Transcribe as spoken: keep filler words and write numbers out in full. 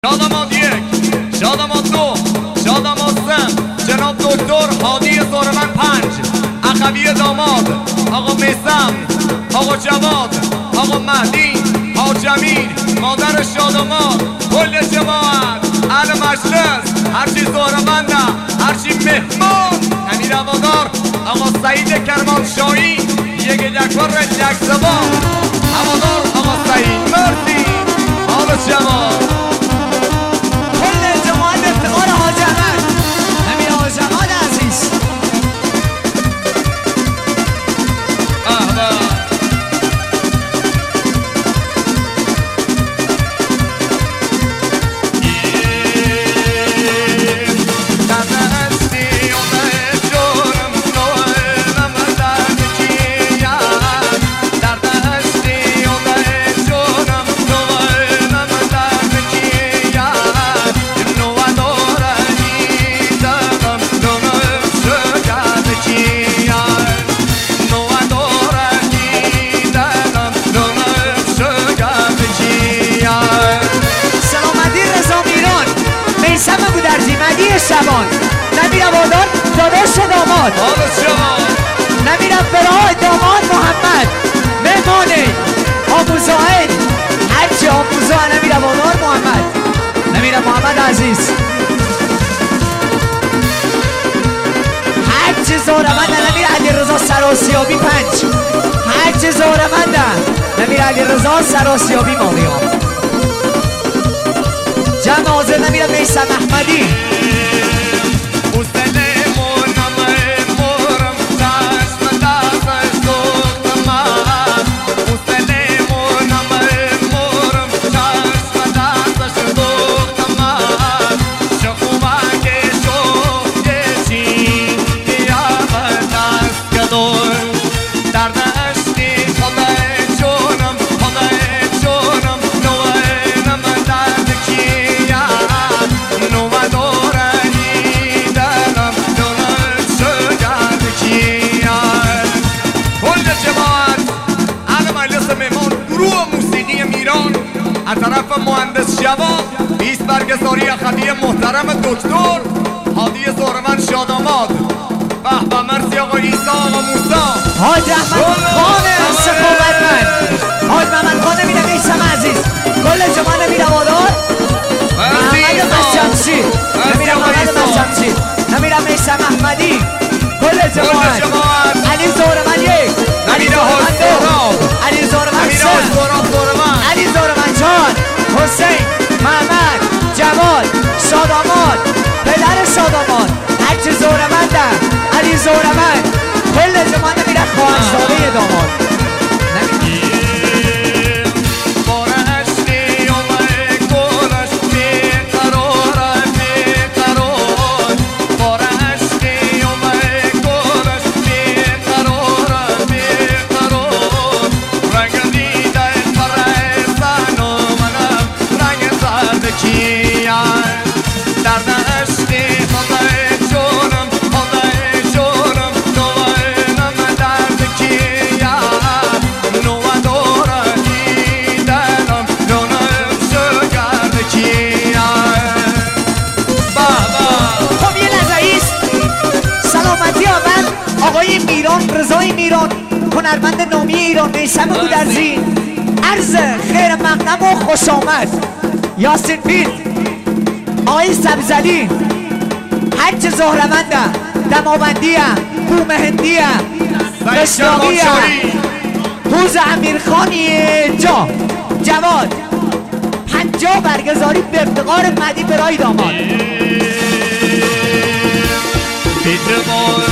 شاداماد یک، شاداماد دو، شاداماد سه، جناب دکتر هادی زورمن پنج، اخوی داماد، آقا میثم، آقا جواد، آقا مهدی، حاج امین، مادر شاداماد، کل جماعت، اهل مجلس، هرچی زورمنده، هرچی مهمان، امیر هوادار، آقا سعید کرمانشاهی، یک یکبار یک زبان، هوادار آقا سعید، مرسی، آقا جواد. شبان نمیر هوادار داداش داماد نمیر برای داماد محمد مهمان آموزاهن هرچی آموزاه نمیر هوادار محمد نمیر محمد عزیز هرچی زورمند نمیر علیرضا سراسیابی پنج هرچی زورمند نمیر علیرضا سراسیابی ماریام جمع حاضر نمیر میثم احمدی از طرف مهندس جواد بیست برگزاری اخوی محترم دکتر هادی زورمن شاداماد به به مرسی آقا عیسی آقا موسی حاج احمد خان سخاوتمند حاج محمد خان نمیر میثم عزیز کل جماعت نمیر هوادار محمد مسجدشیر نمیر محمد مسجدشیر نمیر میثم احمدی کل جماعت علی زورمن یک علی زورمن دو علی زورمن سه علی زورمن چهار حسین محمد جواد شاداماد پدر شاداماد هرچی زورمندم علی زورمن کل جماعت میره خواهشزاده داماد آقای میران رضای میران هنرمند نامی ایران میثم گودرزی عرض خیر مقدم و خوش آمد یاسین پیر آقای سبزدی هرچه زهرمنده دماوندیه بومهندیه مشتاقیه حوز امیرخانی جا جواد پنجاه برگزاری به افتقار مدی برای داماد